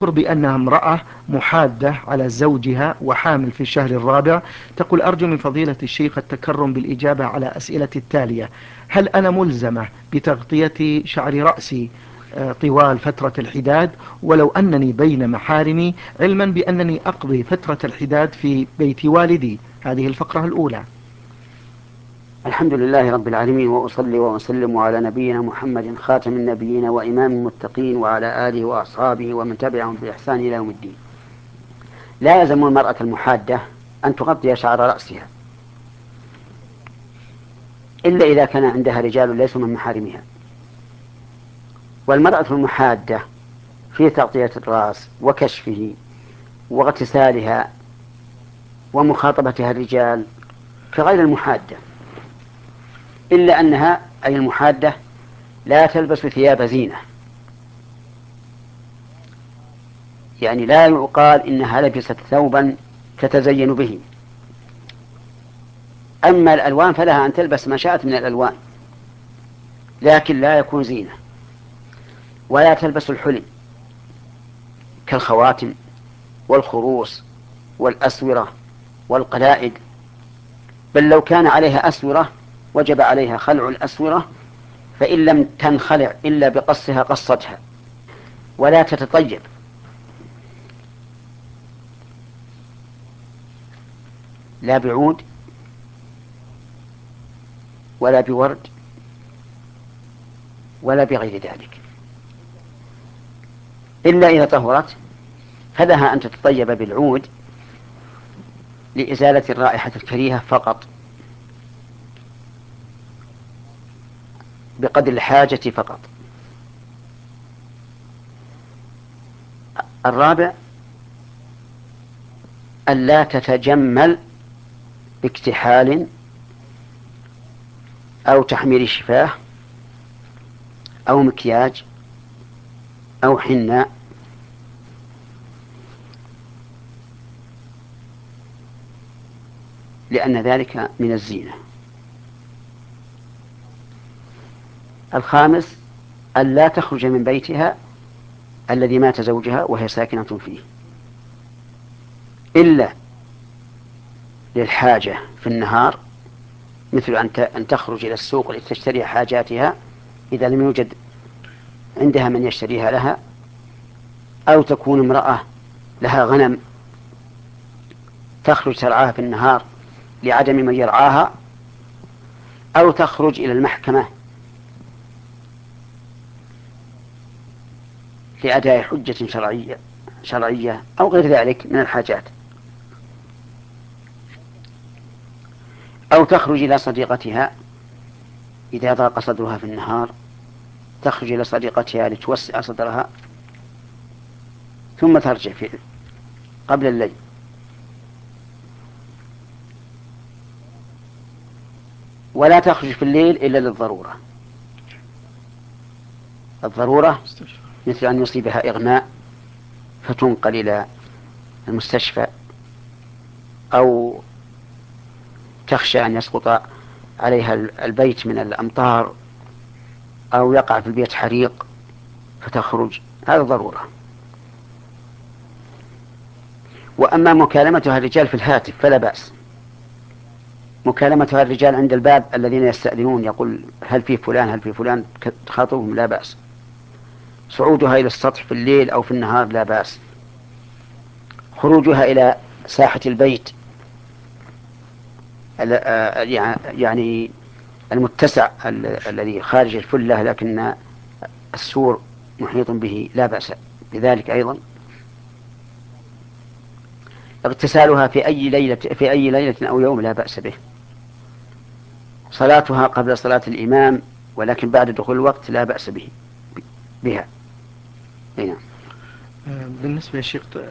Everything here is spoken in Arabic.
بأنها امرأة محادة على زوجها وحامل في الشهر الرابع. تقول: أرجو من فضيلة الشيخ التكرم بالإجابة على أسئلة التالية: هل أنا ملزمة بتغطية شعر رأسي طوال فترة الحداد ولو أنني بين محارمي، علما بأنني أقضي فترة الحداد في بيت والدي؟ هذه الفقرة الأولى. الحمد لله رب العالمين، وأصلي وأسلم على نبينا محمد خاتم النبيين وإمام المتقين وعلى آله وأصحابه ومن تبعهم بإحسان إلى يوم الدين. لا يلزم المرأة المحادة أن تغطي شعر رأسها إلا إذا كان عندها رجال ليسوا من محارمها. والمرأة المحادة في تغطية الرأس وكشفه واغتسالها ومخاطبتها الرجال كغير المحادة، إلا أنها أي المحادة لا تلبس ثياب زينة، يعني لا يقال إنها لبست ثوبا تتزين به. أما الألوان فلها أن تلبس ما شاءت من الألوان، لكن لا يكون زينة. ولا تلبس الحلي كالخواتم والخروص والأسورة والقلائد، بل لو كان عليها أسورة وجب عليها خلع الأسورة، فإن لم تنخلع إلا بقصها قصتها. ولا تتطيب، لا بعود ولا بورد ولا بغير ذلك، إلا إذا طهرت فلها أن تتطيب بالعود لإزالة الرائحة الكريهة فقط، بقدر الحاجة فقط. الرابع: ألا تتجمل باكتحال أو تحمير شفاه أو مكياج أو حناء، لأن ذلك من الزينة. الخامس: ألا تخرج من بيتها الذي مات زوجها وهي ساكنة فيه إلا للحاجة في النهار، مثل أن تخرج إلى السوق لتشتري حاجاتها إذا لم يوجد عندها من يشتريها لها، أو تكون امرأة لها غنم تخرج ترعاها في النهار لعدم من يرعاها، أو تخرج إلى المحكمة لأداء حجة شرعية أو غير ذلك من الحاجات، أو تخرج إلى صديقتها إذا ضاق صدرها في النهار، تخرج إلى صديقتها لتوسع صدرها ثم ترجع قبل الليل. ولا تخرج في الليل إلا للضرورة. الضرورة مثل أن يصيبها إغماء فتنقل إلى المستشفى، أو تخشى أن يسقط عليها البيت من الأمطار، أو يقع في البيت حريق فتخرج، هذا ضرورة. وأما مكالمتها الرجال في الهاتف فلا بأس. مكالمتها الرجال عند الباب الذين يستأذنون يقول هل في فلان هل في فلان، تخاطبهم لا بأس. صعودها إلى السطح في الليل أو في النهار لا بأس. خروجها إلى ساحة البيت يعني المتسع الذي خارج الفلة لكن السور محيط به لا بأس بذلك أيضا. اغتسالها في أي ليلة أو يوم لا بأس به. صلاتها قبل صلاة الإمام ولكن بعد دخول الوقت لا بأس بها. بالنسبة يا شيخ